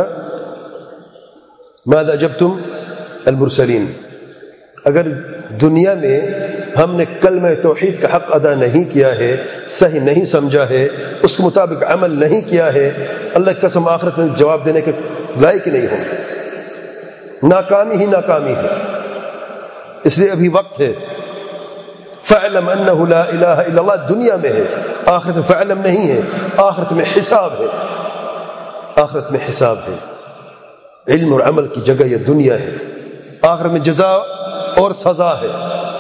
ماذا اجبتم المرسلین۔ اگر دنیا میں ہم نے کلمہ توحید کا حق ادا نہیں کیا ہے، صحیح نہیں سمجھا ہے، اس کے مطابق عمل نہیں کیا ہے، اللہ کی قسم آخرت میں جواب دینے کے لائق نہیں ہوں گے، ناکامی ہی ناکامی ہے۔ اس لیے ابھی وقت ہے، فَاعْلَمْ أَنَّهُ لَا إِلَهَ إِلَّا اللَّهِ، دنیا میں ہے، آخرت میں فَاعْلَمْ نہیں ہے، آخرت میں حساب ہے، آخرت میں حساب ہے، علم اور عمل کی جگہ یہ دنیا ہے، آخرت میں جزا اور سزا ہے۔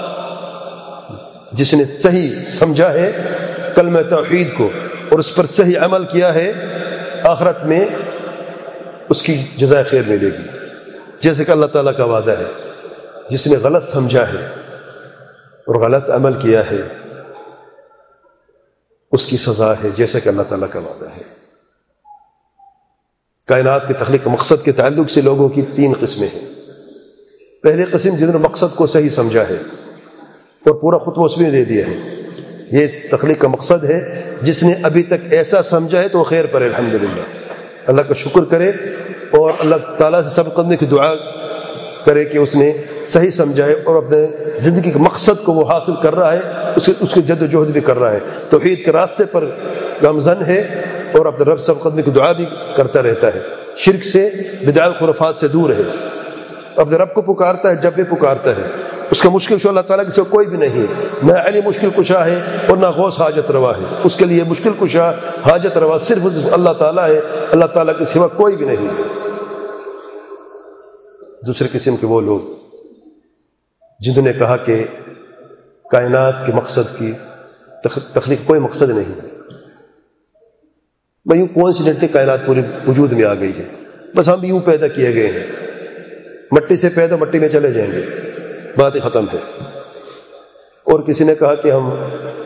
جس نے صحیح سمجھا ہے کلمہ توحید کو اور اس پر صحیح عمل کیا ہے، آخرت میں اس کی جزائے خیر ملے گی، جیسے کہ اللہ تعالیٰ کا وعدہ ہے۔ جس نے غلط سمجھا ہے اور غلط عمل کیا ہے اس کی سزا ہے، جیسے کہ اللہ تعالیٰ کا وعدہ ہے۔ کائنات کے تخلیق کے مقصد کے تعلق سے لوگوں کی تین قسمیں ہیں۔ پہلی قسم جنہوں نے مقصد کو صحیح سمجھا ہے اور پورا خطبہ اس میں دے دیا ہے، یہ تخلیق کا مقصد ہے۔ جس نے ابھی تک ایسا سمجھا ہے تو وہ خیر پر ہے، الحمدللہ، اللہ کا شکر کرے اور اللہ تعالیٰ سے سبق کرنے کی دعا کرے کہ اس نے صحیح سمجھا ہے اور اپنے زندگی کے مقصد کو وہ حاصل کر رہا ہے، اس کے اس کی جد و جہد بھی کر رہا ہے، توحید کے راستے پر گامزن ہے اور اپنے رب سبق کرنے کی دعا بھی کرتا رہتا ہے، شرک سے، بدعات خرافات سے دور ہے، اپنے رب کو پکارتا ہے جب بھی پکارتا ہے۔ اس کا مشکل کشا اللہ تعالیٰ کے سوا کوئی بھی نہیں، نہ علی مشکل کشا ہے اور نہ غوث حاجت روا ہے، اس کے لیے مشکل کشا حاجت روا صرف اللہ تعالیٰ ہے، اللہ تعالیٰ کے سوا کوئی بھی نہیں ہے۔ دوسرے قسم کے وہ لوگ جنہوں نے کہا کہ کائنات کے مقصد کی تخلیق کوئی مقصد نہیں ہے، میں یوں کوئنسیڈنٹلی کائنات پوری وجود میں آ گئی ہے، بس ہم یوں پیدا کیے گئے ہیں، مٹی سے پیدا مٹی میں چلے جائیں گے، بات ہی ختم ہے۔ اور کسی نے کہا کہ ہم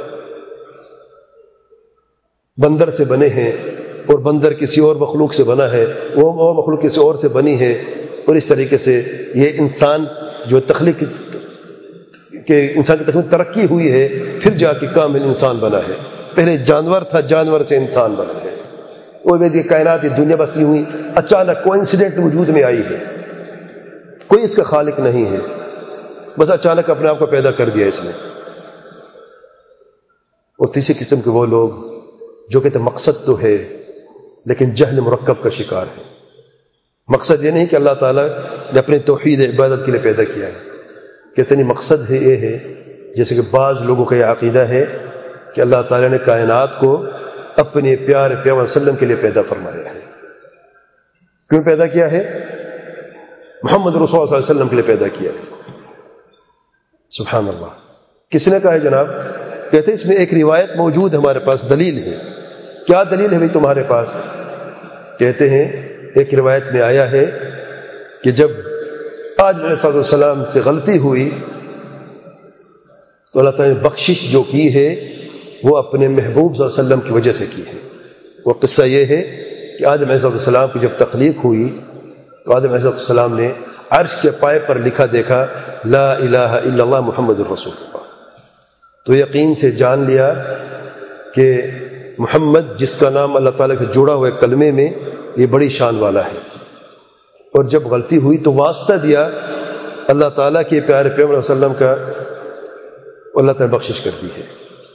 بندر سے بنے ہیں اور بندر کسی اور مخلوق سے بنا ہے، وہ اور مخلوق کسی اور سے بنی ہے، اور اس طریقے سے یہ انسان جو تخلیق کہ انسان کی تخلیق ترقی ہوئی ہے پھر جا کے کامل انسان بنا ہے، پہلے جانور تھا، جانور سے انسان بنا ہے۔ وہ یہ کائنات یہ دنیا بس یوں ہی اچانک کوئنسیڈنٹ وجود میں آئی ہے، کوئی اس کا خالق نہیں ہے، بس اچانک اپنے آپ کو پیدا کر دیا اس نے۔ اور تیسری قسم کے وہ لوگ جو کہتے ہیں مقصد تو ہے لیکن جہل مرکب کا شکار ہے۔ مقصد یہ نہیں کہ اللہ تعالیٰ نے اپنے توحید عبادت کے لیے پیدا کیا ہے، کہتے نہیں مقصد ہے یہ ہے، جیسے کہ بعض لوگوں کا یہ عقیدہ ہے کہ اللہ تعالیٰ نے کائنات کو اپنے پیارے پیغمبر صلی اللہ علیہ وسلم کے لیے پیدا فرمایا ہے۔ کیوں پیدا کیا ہے؟ محمد رسول اللہ صلی اللہ علیہ وسلم کے لیے پیدا کیا ہے۔ سبحان اللہ، کس نے کہا ہے جناب؟ کہتے ہیں اس میں ایک روایت موجود ہے ہمارے پاس، دلیل ہے۔ کیا دلیل ہے بھائی تمہارے پاس؟ کہتے ہیں ایک روایت میں آیا ہے کہ جب آدم علیہ السلام سے غلطی ہوئی تو اللہ تعالیٰ نے بخشش جو کی ہے وہ اپنے محبوب صلی اللہ علیہ وسلم کی وجہ سے کی ہے۔ وہ قصہ یہ ہے کہ آدم علیہ السلام کی جب تخلیق ہوئی تو آدم علیہ السلام نے عرش کے پائے پر لکھا دیکھا لا الہ الا اللہ محمد الرسول اللہ، تو یقین سے جان لیا کہ محمد جس کا نام اللہ تعالیٰ سے جڑا ہوا ہے کلمے میں، یہ بڑی شان والا ہے۔ اور جب غلطی ہوئی تو واسطہ دیا اللہ تعالیٰ کے پیارے پیغمبر صلی اللہ علیہ وسلم کا، اللہ تعالیٰ نے بخشش کر دی ہے۔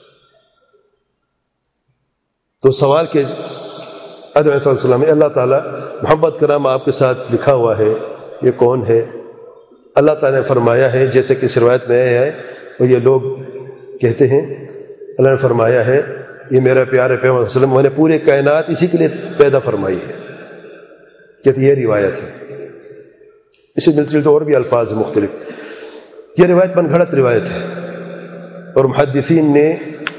تو سوال کہ آدم علیہ السلام اللہ تعالیٰ محمد کا نام آپ کے ساتھ لکھا ہوا ہے، یہ کون ہے؟ اللہ تعالیٰ نے فرمایا ہے، جیسے کہ اس روایت میں آیا ہے اور یہ لوگ کہتے ہیں، اللہ نے فرمایا ہے یہ میرا پیارے پیغمبر صلی اللہ علیہ وسلم، میں نے پورے کائنات اسی کے لیے پیدا فرمائی ہے۔ کہتے یہ روایت ہے، اسی ملتے تو اور بھی الفاظ ہیں مختلف۔ یہ روایت من گھڑت روایت ہے اور محدثین نے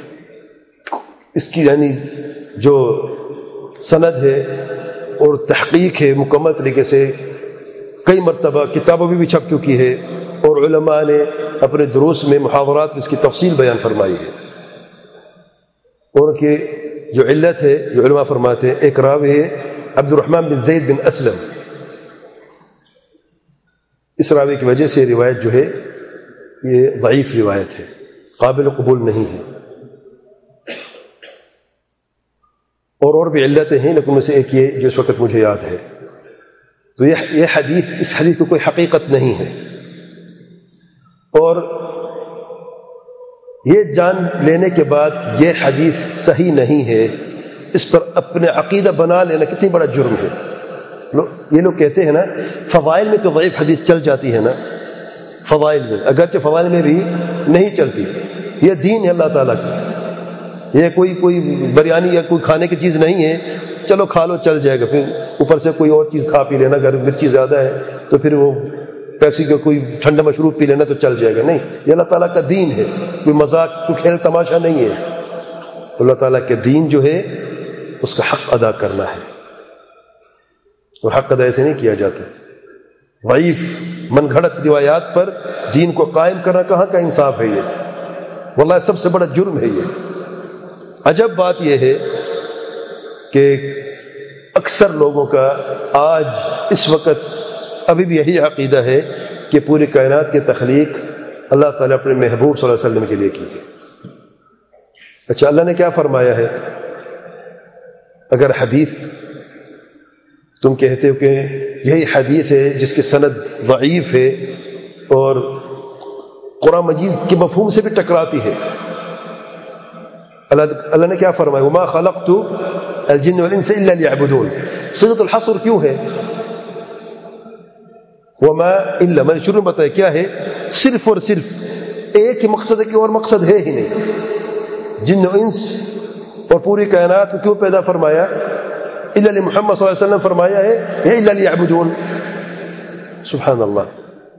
اس کی یعنی جو سند ہے اور تحقیق ہے مکمل طریقے سے کئی مرتبہ کتابوں میں بھی چھپ چکی ہے، اور علماء نے اپنے دروس میں محاورات میں اس کی تفصیل بیان فرمائی ہے۔ اور کہ جو علت ہے جو علماء فرماتے ہیں، ایک راوی ہے عبد الرحمن بن زید بن اسلم، اس راوی کی وجہ سے روایت جو ہے یہ ضعیف روایت ہے، قابل قبول نہیں ہے، اور اور بھی علتیں ہیں لیکن میں سے ایک یہ جو اس وقت مجھے یاد ہے۔ تو یہ یہ حدیث اس حدیث کو کوئی حقیقت نہیں ہے، اور یہ جان لینے کے بعد یہ حدیث صحیح نہیں ہے، اس پر اپنے عقیدہ بنا لینا کتنی بڑا جرم ہے۔ یہ لوگ کہتے ہیں نا فضائل میں تو ضعیف حدیث چل جاتی ہے نا، فضائل میں، اگرچہ فضائل میں بھی نہیں چلتی، یہ دین ہے اللہ تعالیٰ کا، یہ کوئی کوئی بریانی یا کوئی کھانے کی چیز نہیں ہے چلو کھا لو چل جائے گا، پھر اوپر سے کوئی اور چیز کھا پی لینا، اگر مرچی زیادہ ہے تو پھر وہ پیپسی کا کوئی ٹھنڈا مشروب پی لینا تو چل جائے گا، نہیں، یہ اللہ تعالیٰ کا دین ہے، کوئی مذاق کوئی کھیل تماشا نہیں ہے۔ اللہ تعالیٰ کے دین جو ہے اس کا حق ادا کرنا ہے، اور حق ادا ایسے نہیں کیا جاتا۔ ضعیف من گھڑت روایات پر دین کو قائم کرنا کہاں کا انصاف ہے یہ، واللہ سب سے بڑا جرم ہے یہ۔ عجب بات یہ ہے کہ اکثر لوگوں کا آج اس وقت ابھی بھی یہی عقیدہ ہے کہ پوری کائنات کی تخلیق اللہ تعالیٰ اپنے محبوب صلی اللہ علیہ وسلم کے لیے کی ہے۔ اچھا، اللہ نے کیا فرمایا ہے؟ اگر حدیث تم کہتے ہو کہ یہی حدیث ہے جس کی سند ضعیف ہے اور قرآن مجید کے مفہوم سے بھی ٹکراتی ہے، اللہ اللہ نے کیا فرمایا؟ وما خلقت الجن والانس الا ليعبدون، صيغۃ الحصر کیوں ہے؟ وما الا، میں نے شروع میں بتایا کیا ہے، صرف اور صرف ایک ہی مقصد ہے کہ اور مقصد ہے ہی نہیں۔ جن و انس اور پوری کائنات کو کیوں پیدا فرمایا؟ الا لمحمد صلی اللہ علیہ وسلم فرمایا ہے، یا الا ليعبدون۔ سبحان اللہ،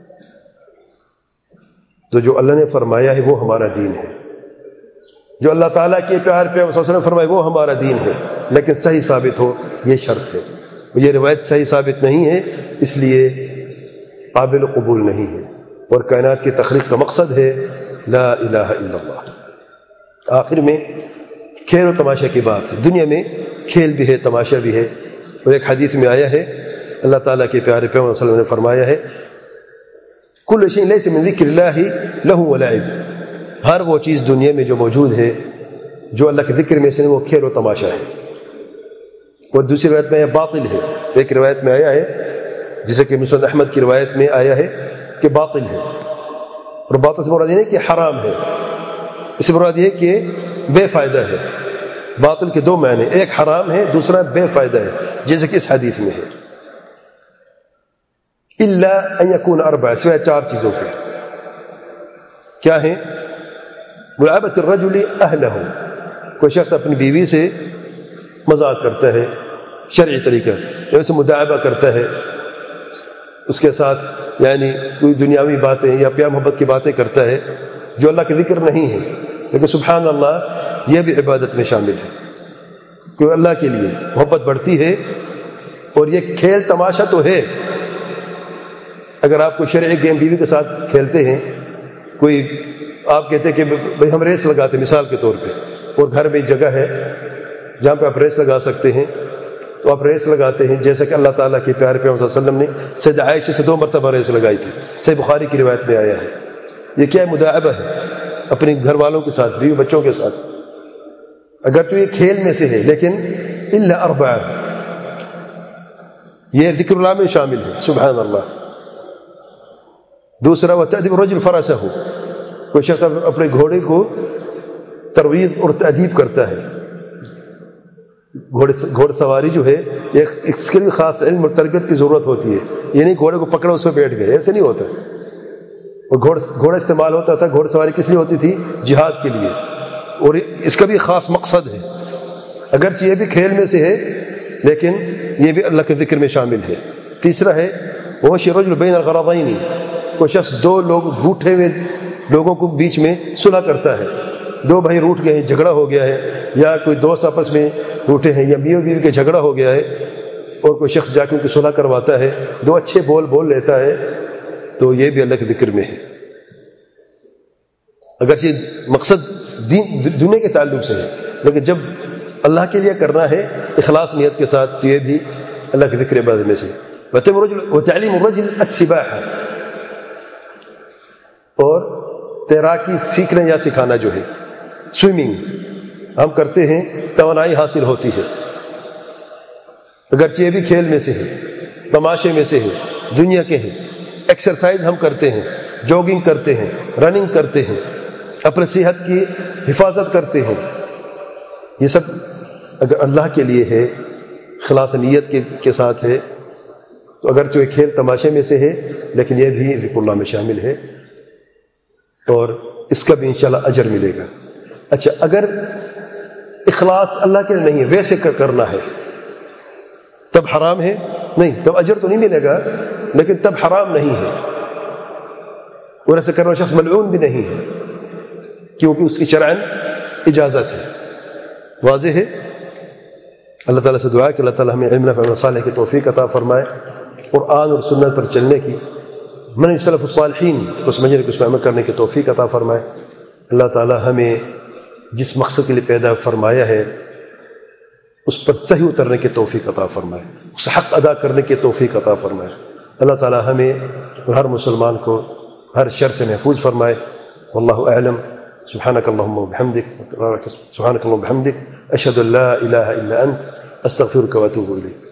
تو جو اللہ نے فرمایا ہے وہ ہمارا دین ہے، جو اللہ تعالیٰ کے پیار پہ صلی اللہ علیہ وسلم فرمایا وہ ہمارا دین ہے، لیکن صحیح ثابت ہو یہ شرط ہے، یہ روایت صحیح ثابت نہیں ہے، اس لیے قابل قبول نہیں ہے، اور کائنات کی تخلیق کا مقصد ہے لا الہ الا اللہ۔ آخر میں کھیل و تماشا کی بات ہے، دنیا میں کھیل بھی ہے، تماشا بھی ہے، اور ایک حدیث میں آیا ہے اللہ تعالیٰ کے پیارے پیغمبر صلی اللہ علیہ وسلم نے فرمایا ہے کل شیء لیس من ذکر اللہ لہو ولعب، ہر وہ چیز دنیا میں جو موجود ہے جو اللہ کے ذکر میں سے وہ کھیل و تماشا ہے، اور دوسری روایت میں باطل ہے۔ ایک روایت میں آیا ہے جسے کہ مسند احمد کی روایت میں آیا ہے کہ باطل ہے، اور باطل سے مراد یہ نہیں کہ حرام ہے، اس سے مراد یہ کہ بے فائدہ ہے۔ باطل کے دو معنی، ایک حرام ہے، دوسرا بے فائدہ ہے، جیسے کہ اس حدیث میں ہے الا ان یکون اربع، سوائے چار چیزوں کے۔ کیا ہیں؟ ملاعبۃ الرجل اہلہ، کوئی شخص اپنی بیوی سے مذاق کرتا ہے شرعی طریقہ، یا اسے مداعبہ کرتا ہے، اس کے ساتھ یعنی کوئی دنیاوی باتیں یا پیار محبت کی باتیں کرتا ہے جو اللہ کے ذکر نہیں ہے، لیکن سبحان اللہ یہ بھی عبادت میں شامل ہے، کوئی اللہ کے لیے محبت بڑھتی ہے، اور یہ کھیل تماشا تو ہے۔ اگر آپ کوئی شرعی گیم بیوی کے ساتھ کھیلتے ہیں، کوئی آپ کہتے ہیں کہ بھئی ہم ریس لگاتے ہیں مثال کے طور پہ، اور گھر میں ایک جگہ ہے جہاں پہ آپ ریس لگا سکتے ہیں، تو آپ ریس لگاتے ہیں جیسا کہ اللہ تعالیٰ کے پیارے پیغمبر صلی اللہ علیہ وسلم نے سیدہ عائشہ سے دو مرتبہ ریس لگائی تھی، صحیح بخاری کی روایت میں آیا ہے۔ یہ کیا ہے؟ مداعبہ ہے اپنے گھر والوں کے ساتھ، بیوی بچوں کے ساتھ، اگرچہ یہ کھیل میں سے ہے، لیکن الا اربع، یہ ذکر اللہ میں شامل ہے، سبحان اللہ۔ دوسرا وتأدیب الرجل فرسہ، کوئی شخص اپنے گھوڑے کو ترویج اور تأدیب کرتا ہے۔ گھوڑے گھوڑ سواری جو ہے ایک اس کے لیے خاص علم اور تربیت کی ضرورت ہوتی ہے، یہ نہیں گھوڑے کو پکڑو اس پہ بیٹھ گئے، ایسے نہیں ہوتا۔ اور گھوڑ گھوڑا استعمال ہوتا تھا، گھوڑ سواری کس لیے ہوتی تھی؟ جہاد کے لیے، اور اس کا بھی خاص مقصد ہے، اگرچہ یہ بھی کھیل میں سے ہے لیکن یہ بھی اللہ کے ذکر میں شامل ہے۔ تیسرا ہے ومشی الرجل بین الغرضین، کوئی شخص دو لوگ روٹھے ہوئے لوگوں کو بیچ میں صلح کرتا ہے، دو بھائی روٹھ گئے ہیں، جھگڑا ہو گیا ہے، یا کوئی دوست آپس میں روٹے ہیں، یا میاں بیوی کے جھگڑا ہو گیا ہے، اور کوئی شخص جا کے ان کی صلح کرواتا ہے، دو اچھے بول بول لیتا ہے، تو یہ بھی اللہ کے ذکر میں ہے، اگرچہ مقصد دین دنیا کے تعلق سے ہے، لیکن جب اللہ کے لیے کرنا ہے اخلاص نیت کے ساتھ تو یہ بھی اللہ کے ذکر بعد میں سے۔ وتعلیم الرجل السباحہ، اور تیراکی سیکھنا یا سکھانا جو ہے، سوئمنگ ہم کرتے ہیں، توانائی حاصل ہوتی ہے، اگرچہ یہ بھی کھیل میں سے ہے، تماشے میں سے ہے، دنیا کے ہیں۔ ایکسرسائز ہم کرتے ہیں، جوگنگ کرتے ہیں، رننگ کرتے ہیں، اپنے صحت کی حفاظت کرتے ہیں، یہ سب اگر اللہ کے لیے ہے، خلاص نیت کے کے ساتھ ہے، تو اگرچہ یہ کھیل تماشے میں سے ہے لیکن یہ بھی ذکر اللہ میں شامل ہے، اور اس کا بھی انشاءاللہ اجر ملے گا۔ اچھا، اگر اخلاص اللہ کے لیے نہیں ہے، ویسے کرنا ہے، تب حرام ہے؟ نہیں، تب اجر تو نہیں ملے گا، لیکن تب حرام نہیں ہے، اور ایسا کرنا شخص ملعون بھی نہیں ہے، کیونکہ اس کی شرعاً اجازت ہے۔ واضح ہے؟ اللہ تعالیٰ سے دعا کہ اللہ تعالیٰ ہمیں علم نافع و صالح کی توفیق عطا فرمائے، قرآن اور سنت پر چلنے کی، منہج سلف الصالحین کو سمجھنے کو اس میں عمل کرنے کی توفیق عطا فرمائے۔ اللہ تعالیٰ ہمیں جس مقصد کے لیے پیدا فرمایا ہے اس پر صحیح اترنے کی توفیق عطا فرمائے، اس حق ادا کرنے کی توفیق عطا فرمائے۔ اللہ تعالیٰ ہمیں اور ہر مسلمان کو ہر شر سے محفوظ فرمائے۔ واللہ اعلم۔ سبحانک اللہم وبحمدک سبحانک اللہم وبحمدک اشہد ان لا الہ الا انت استغفرک واتوب الیک۔